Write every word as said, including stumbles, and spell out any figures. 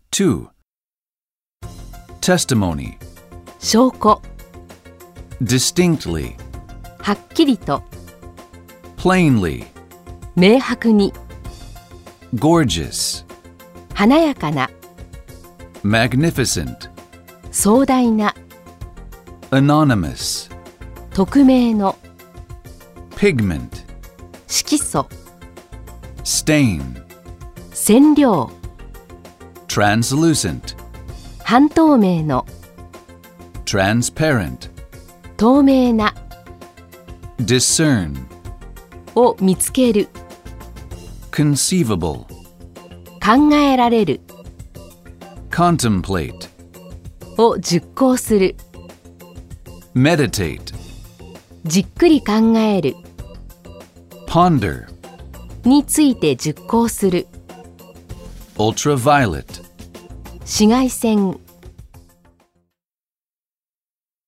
two. Testimony. 証拠、 Distinctly. はっきりと、 Plainly. 明白に、 Gorgeous. 華やかな、 Magnificent. 壮大な、 Anonymous. 匿名の、 Pigment. 色素、 Stain. 染料、 Translucent. 半透明の、 Transparent. 透明な、 Discern. を見つける、 Conceivable. 考えられる、 Contemplate. を実行する、 Meditate. じっくり考える、 Ponder. について実行する、 Ultraviolet. 紫外線、